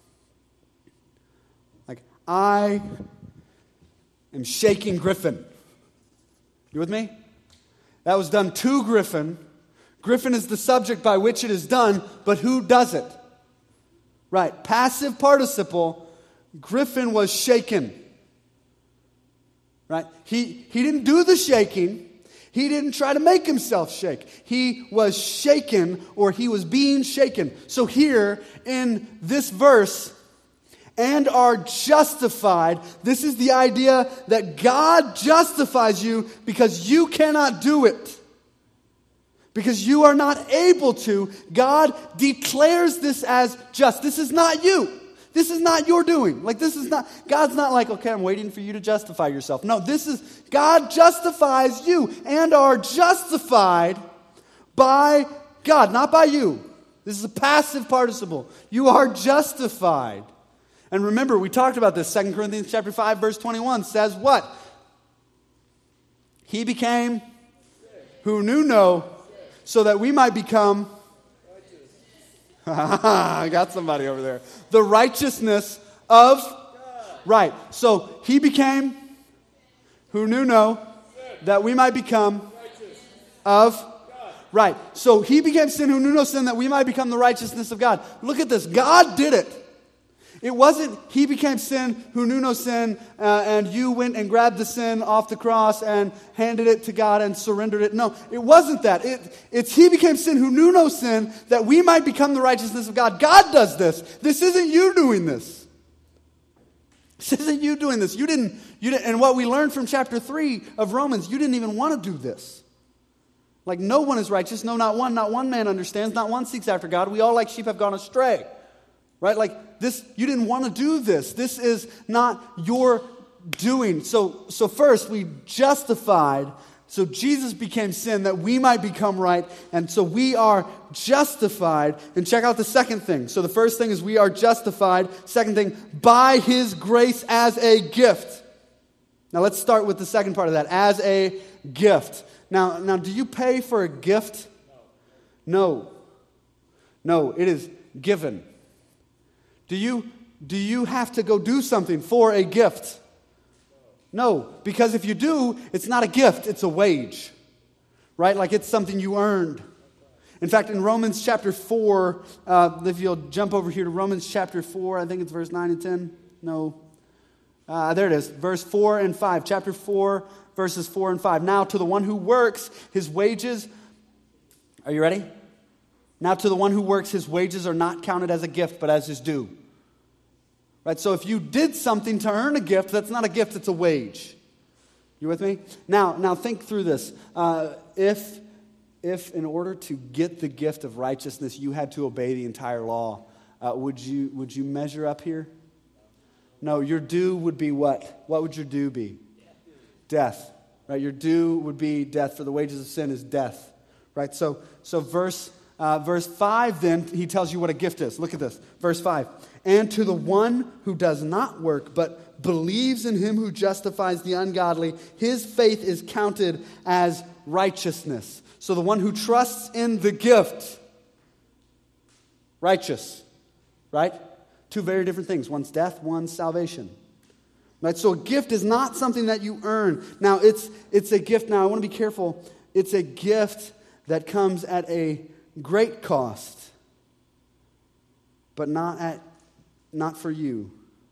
like I am shaking Griffin. You with me? That was done to Griffin. Griffin is the subject by which it is done, but who does it? Right, passive participle, Griffin was shaken. Right? He, he didn't do the shaking. He didn't try to make himself shake. He was shaken, or he was being shaken. So here in this verse, and are justified, this is the idea that God justifies you because you cannot do it. Because you are not able to. God declares this as just. This is not you. This is not your doing. Like this is not, God's not like, okay, I'm waiting for you to justify yourself. No, this is, God justifies you and are justified by God, not by you. This is a passive participle. You are justified. And remember, we talked about this. Second Corinthians chapter five, verse twenty-one says what? He became who knew no, so that we might become I got somebody over there. The righteousness of right. So he became who knew no, that we might become of right. So he became sin who knew no sin, that we might become the righteousness of God. Look at this. God did it. It wasn't he became sin who knew no sin, uh, and you went and grabbed the sin off the cross and handed it to God and surrendered it. No, it wasn't that. It, it's he became sin who knew no sin, that we might become the righteousness of God. God does this. This isn't you doing this. This isn't you doing this. You didn't, you didn't, and what we learned from chapter three of Romans, you didn't even want to do this. Like no one is righteous, no, not one, not one man understands, not one seeks after God. We all like sheep have gone astray. Right? Like this, you didn't want to do this. This is not your doing. So, so first we justified. So Jesus became sin that we might become right. And so we are justified. And check out the second thing. So the first thing is we are justified. Second thing, by His grace as a gift. Now let's start with the second part of that. As a gift. Now, now do you pay for a gift? No. No, it is given. Do you, do you have to go do something for a gift? No, because if you do, it's not a gift, it's a wage. Right? Like it's something you earned. In fact, in Romans chapter four, uh, if you'll jump over here to Romans chapter four, I think it's verse nine and ten. No. Uh, there it is, verse four and five. Chapter four, verses four and five. Now to the one who works, his wages, are you ready? Now to the one who works, his wages are not counted as a gift, but as his due. Right? So if you did something to earn a gift, that's not a gift, it's a wage. You with me? Now, now think through this. Uh, if, if in order to get the gift of righteousness, you had to obey the entire law, uh, would you would you measure up here? No, your due would be what? What would your due be? Death. Right? Your due would be death, for the wages of sin is death. Right? So, so verse... Uh, verse five, then, he tells you what a gift is. Look at this. Verse five. And to the one who does not work, but believes in him who justifies the ungodly, his faith is counted as righteousness. So the one who trusts in the gift, righteous, right? Two very different things. One's death, one's salvation. Right? So a gift is not something that you earn. Now, it's, it's a gift. Now, I want to be careful. It's a gift that comes at a great cost, but not at not for you.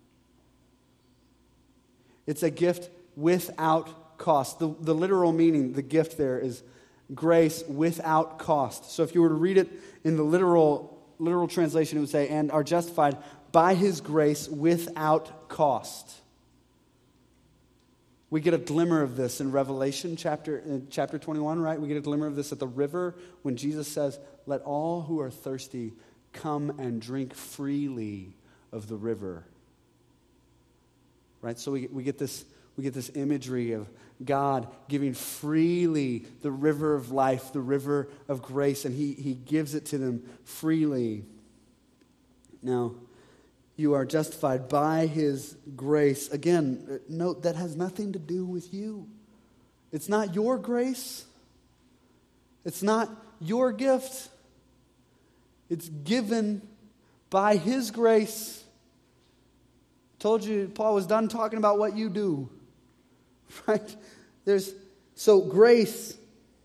It's a gift without cost. The, the literal meaning, the gift there is grace without cost. So if you were to read it in the literal literal translation, it would say, and are justified by His grace without cost. We get a glimmer of this in Revelation chapter, in chapter twenty-one, right? We get a glimmer of this at the river when Jesus says, let all who are thirsty come and drink freely of the river. Right? So we, we get this we get this imagery of God giving freely the river of life, the river of grace, and he, he gives it to them freely. Now, you are justified by his grace. Again, note that has nothing to do with you. It's not your grace. It's not your gift. It's given by his grace. Told you Paul was done talking about what you do. Right? There's so grace.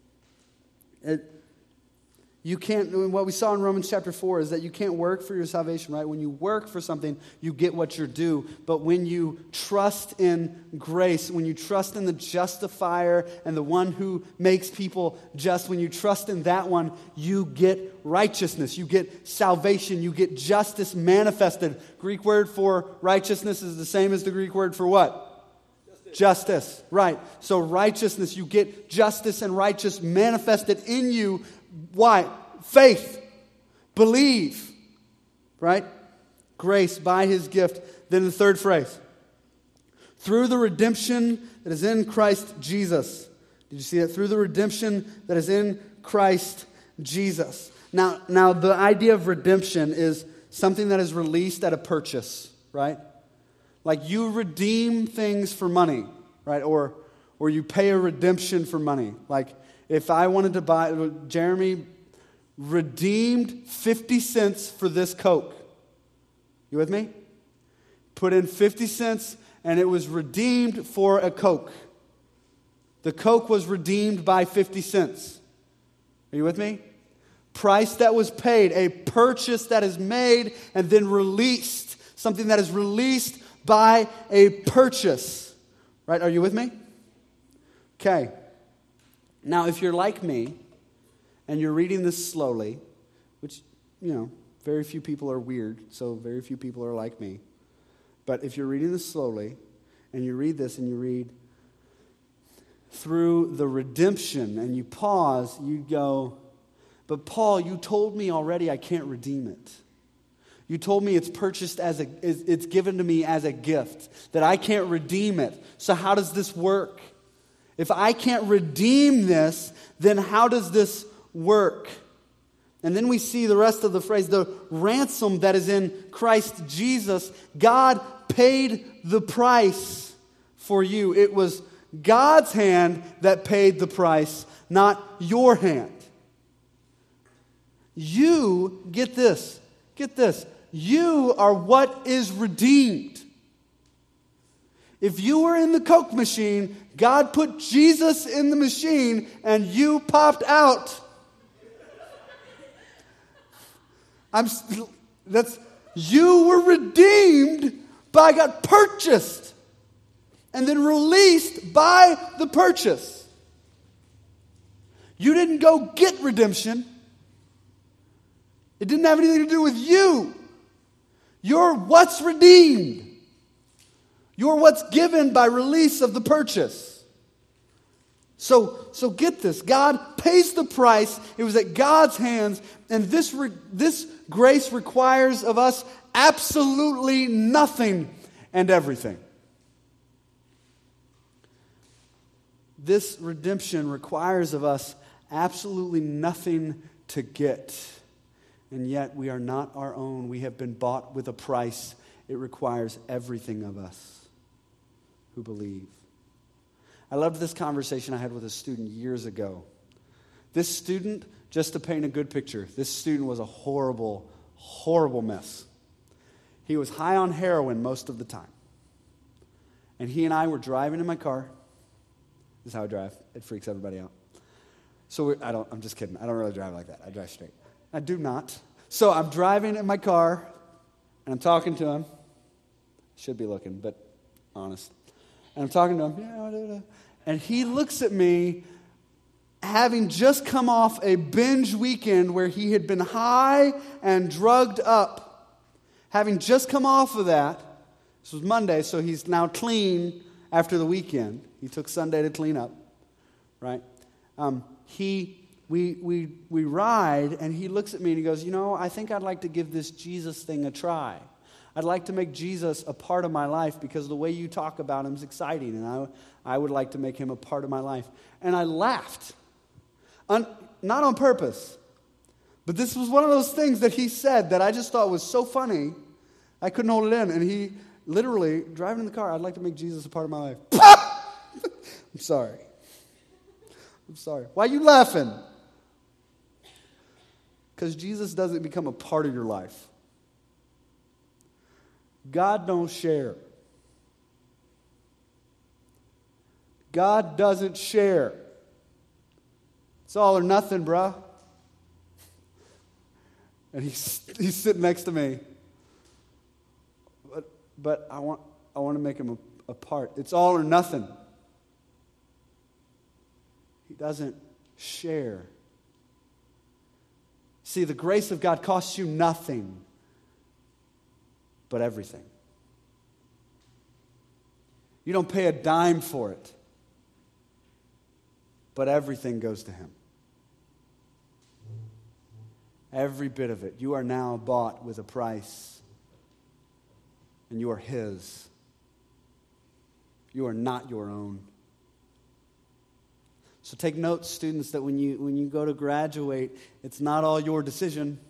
It, you can't, what we saw in Romans chapter four is that you can't work for your salvation, right? When you work for something, you get what you're due. But when you trust in grace, when you trust in the justifier and the one who makes people just, when you trust in that one, you get righteousness, you get salvation, you get justice manifested. Greek word for righteousness is the same as the Greek word for what? Justice. Justice, right. So righteousness, you get justice and righteous manifested in you. Why? Faith. Believe. Right? Grace by his gift. Then the third phrase. Through the redemption that is in Christ Jesus. Did you see that? Through the redemption that is in Christ Jesus. Now, now the idea of redemption is something that is released at a purchase, right? Like you redeem things for money, right? Or, or you pay a redemption for money. Like if I wanted to buy, Jeremy redeemed fifty cents for this Coke. You with me? Put in fifty cents and it was redeemed for a Coke. The Coke was redeemed by fifty cents. Are you with me? Price that was paid, a purchase that is made and then released. Something that is released by a purchase. Right? Are you with me? Okay. Now, if you're like me, and you're reading this slowly, which, you know, very few people are weird, so very few people are like me. But if you're reading this slowly, and you read this and you read, through the redemption, and you pause, you go, but Paul, you told me already I can't redeem it. You told me it's purchased as a, it's given to me as a gift, that I can't redeem it. So how does this work? If I can't redeem this, then how does this work? And then we see the rest of the phrase, the ransom that is in Christ Jesus. God paid the price for you. It was God's hand that paid the price, not your hand. You, get this, get this, you are what is redeemed. If you were in the Coke machine, God put Jesus in the machine and you popped out. I'm that's you were redeemed by God, purchased and then released by the purchase. You didn't go get redemption. It didn't have anything to do with you. You're what's redeemed. You're what's given by release of the purchase. So, so get this. God pays the price. It was at God's hands. And this, re, this grace requires of us absolutely nothing and everything. This redemption requires of us absolutely nothing to get. And yet we are not our own. We have been bought with a price. It requires everything of us who believe. I loved this conversation I had with a student years ago. This student, just to paint a good picture, this student was a horrible, horrible mess. He was high on heroin most of the time. And he and I were driving in my car. This is how I drive. It freaks everybody out. So we're, I don't, I'm just kidding. I don't really drive like that. I drive straight. I do not. So I'm driving in my car, and I'm talking to him. Should be looking, but honest. And I'm talking to him, yeah, and he looks at me, having just come off a binge weekend where he had been high and drugged up. Having just come off of that, this was Monday, so he's now clean after the weekend. He took Sunday to clean up, right? Um, he, we, we, we ride, and he looks at me and he goes, you know, I think I'd like to give this Jesus thing a try. I'd like to make Jesus a part of my life because the way you talk about him is exciting, and I, I would like to make him a part of my life. And I laughed, Un, not on purpose, but this was one of those things that he said that I just thought was so funny, I couldn't hold it in. And he literally, driving in the car, I'd like to make Jesus a part of my life. I'm sorry. I'm sorry. Why are you laughing? Because Jesus doesn't become a part of your life. God don't share. God doesn't share. It's all or nothing, bruh. And he's, he's sitting next to me. But, but I want I want to make him a, a part. It's all or nothing. He doesn't share. See, the grace of God costs you nothing but everything. You don't pay a dime for it, but everything goes to him. Every bit of it. You are now bought with a price, and you are his. You are not your own. So take note, students, that when you when you go to graduate, it's not all your decision.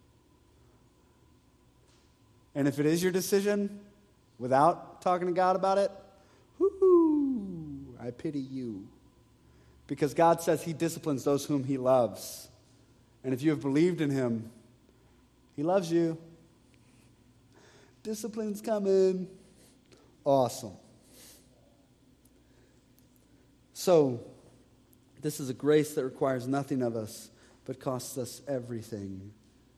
And if it is your decision, without talking to God about it, whoo, I pity you. Because God says he disciplines those whom he loves. And if you have believed in him, he loves you. Discipline's coming. Awesome. So, this is a grace that requires nothing of us, but costs us everything.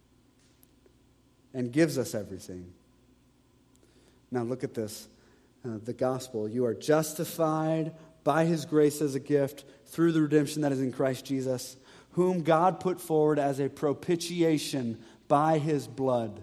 And gives us everything. Now look at this. Uh, the gospel. You are justified by his grace as a gift through the redemption that is in Christ Jesus, whom God put forward as a propitiation by his blood.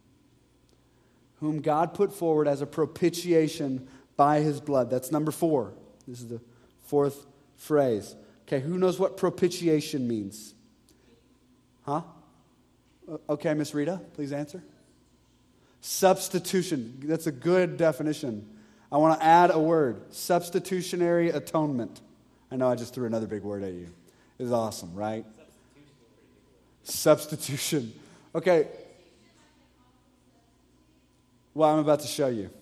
Whom God put forward as a propitiation by his blood. That's number four. This is the fourth phrase. Okay, who knows what propitiation means? Huh? Okay, Miss Rita, please answer. Substitution. That's a good definition. I want to add a word. Substitutionary atonement. I know I just threw another big word at you. It's awesome, right? Substitution. Okay. Well, I'm about to show you.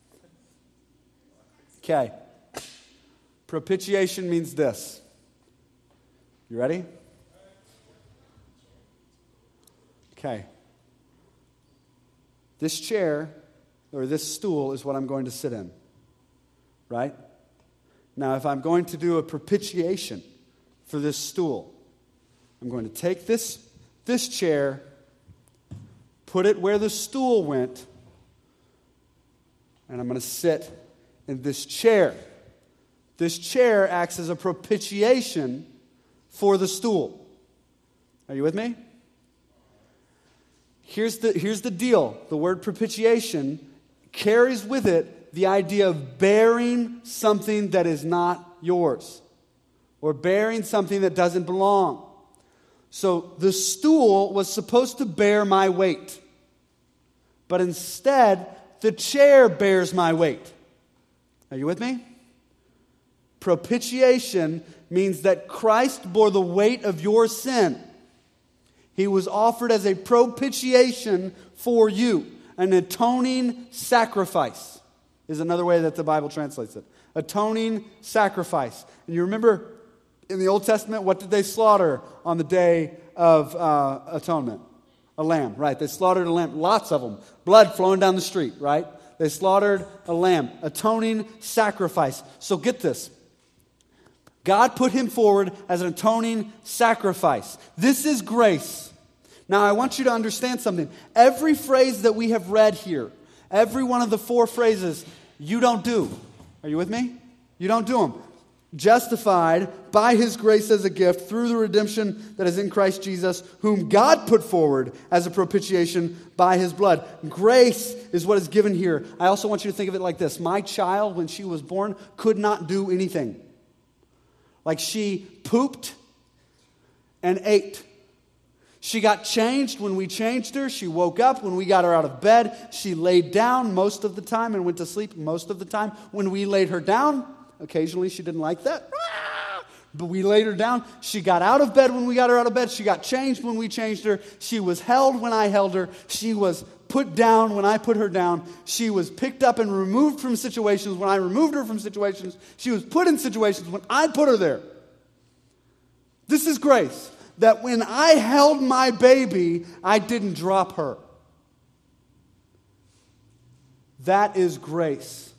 Okay. Propitiation means this. You ready? Okay. This chair, or this stool, is what I'm going to sit in. Right? Now, if I'm going to do a propitiation for this stool, I'm going to take this, this chair, put it where the stool went, and I'm going to sit in this chair. This chair acts as a propitiation for the stool. Are you with me? Here's the, here's the deal. The word propitiation carries with it the idea of bearing something that is not yours, or bearing something that doesn't belong. So the stool was supposed to bear my weight, but instead the chair bears my weight. Are you with me? Propitiation means that Christ bore the weight of your sin. He was offered as a propitiation for you. An atoning sacrifice is another way that the Bible translates it. Atoning sacrifice. And you remember in the Old Testament, what did they slaughter on the day of uh, atonement? A lamb, right? They slaughtered a lamb. Lots of them. Blood flowing down the street, right? They slaughtered a lamb. Atoning sacrifice. So get this. God put him forward as an atoning sacrifice. This is grace. Now, I want you to understand something. Every phrase that we have read here, every one of the four phrases, you don't do. Are you with me? You don't do them. justified by his grace as a gift through the redemption that is in Christ Jesus, whom God put forward as a propitiation by his blood. Grace is what is given here. I also want you to think of it like this. My child, when she was born, could not do anything. Like she pooped and ate. She got changed when we changed her. She woke up when we got her out of bed. She laid down most of the time and went to sleep most of the time. When we laid her down, occasionally she didn't like that, but we laid her down. She got out of bed when we got her out of bed. She got changed when we changed her. She was held when I held her. She was put down when I put her down. She was picked up and removed from situations when I removed her from situations. She was put in situations when I put her there. This is grace. That when I held my baby, I didn't drop her. That is grace.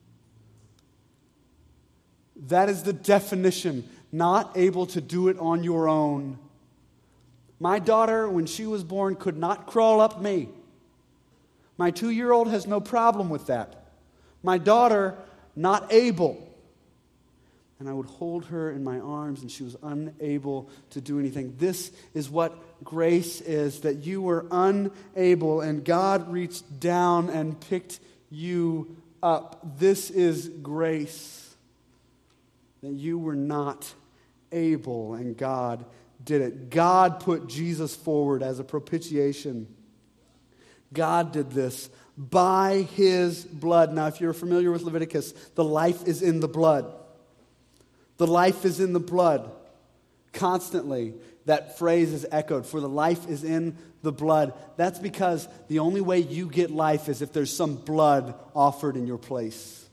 That is the definition. Not able to do it on your own. My daughter, when she was born, could not crawl up me. My two-year-old has no problem with that. My daughter, not able. And I would hold her in my arms, and she was unable to do anything. This is what grace is, that you were unable, and God reached down and picked you up. This is grace, that you were not able, and God did it. God put Jesus forward as a propitiation. God did this by his blood. Now, if you're familiar with Leviticus, the life is in the blood. The life is in the blood. Constantly, that phrase is echoed, for the life is in the blood. That's because the only way you get life is if there's some blood offered in your place.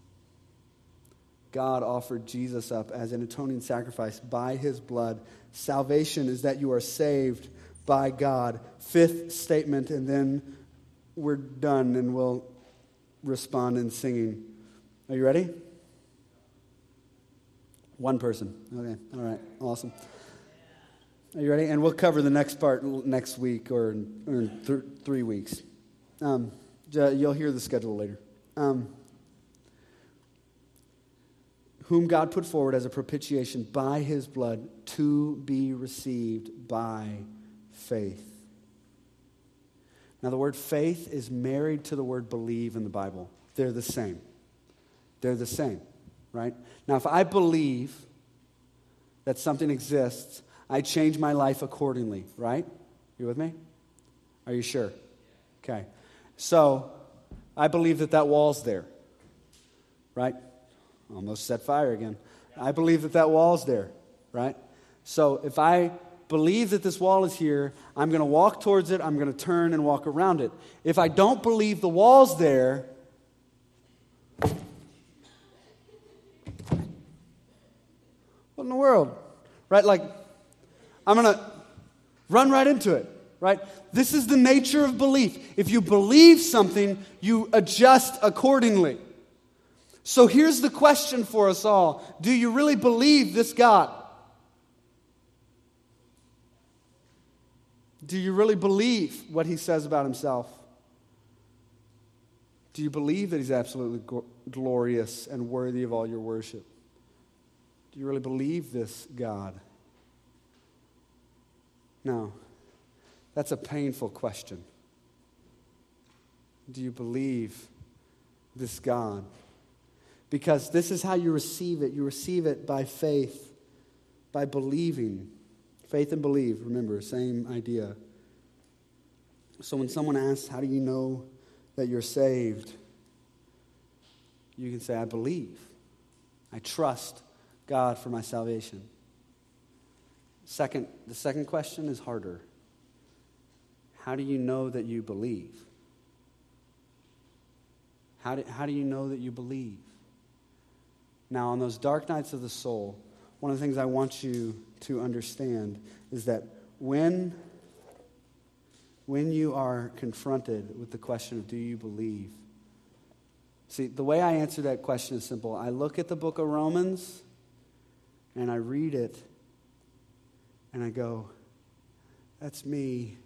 God offered Jesus up as an atoning sacrifice by his blood. Salvation is that you are saved by God. Fifth statement, and then we're done and we'll respond in singing. Are you ready? One person. Okay. All right. Awesome. Are you ready? And we'll cover the next part next week or in, or in th- three weeks. Um, you'll hear the schedule later. Um, whom God put forward as a propitiation by his blood to be received by faith. Now, the word faith is married to the word believe in the Bible. They're the same. They're the same. Right? Now, if I believe that something exists, I change my life accordingly, right? You with me? Are you sure? Okay. So, I believe that that wall's there, right? Almost set fire again. I believe that that wall's there, right? So, if I believe that this wall is here, I'm going to walk towards it, I'm going to turn and walk around it. If I don't believe the wall's there, what in the world? Right? Like, I'm going to run right into it. Right? This is the nature of belief. If you believe something, you adjust accordingly. So here's the question for us all. Do you really believe this God? Do you really believe what he says about himself? Do you believe that he's absolutely go- glorious and worthy of all your worship? Do you really believe this God? No. That's a painful question. Do you believe this God? Because this is how you receive it. You receive it by faith, by believing. Faith and believe, remember, same idea. So when someone asks, how do you know that you're saved? You can say, I believe. I trust God for my salvation. Second, the second question is harder. How do you know that you believe? How do, how do you know that you believe? Now, on those dark nights of the soul, one of the things I want you to understand is that when, when you are confronted with the question of do you believe, see, the way I answer that question is simple. I look at the book of Romans and I read it and I go, that's me.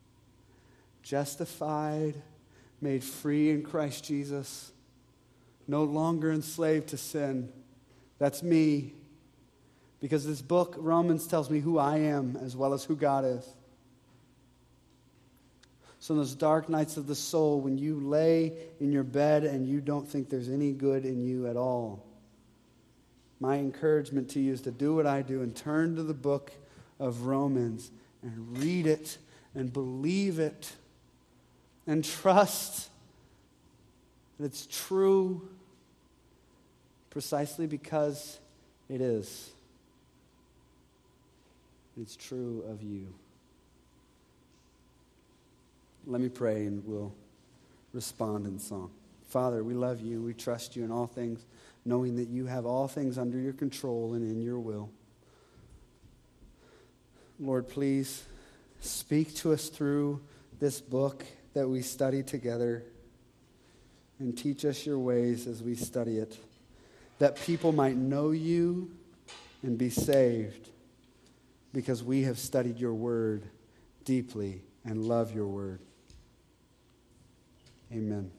Justified, made free in Christ Jesus, no longer enslaved to sin, That's me. Because this book, Romans, tells me who I am as well as who God is. So in those dark nights of the soul, when you lay in your bed and you don't think there's any good in you at all, my encouragement to you is to do what I do and turn to the book of Romans and read it and believe it and trust that it's true precisely because it is. It's true of you. Let me pray and we'll respond in song. Father, we love you. We trust you in all things, knowing that you have all things under your control and in your will. Lord, please speak to us through this book that we study together and teach us your ways as we study it, that people might know you and be saved because we have studied your word deeply and love your word. Amen.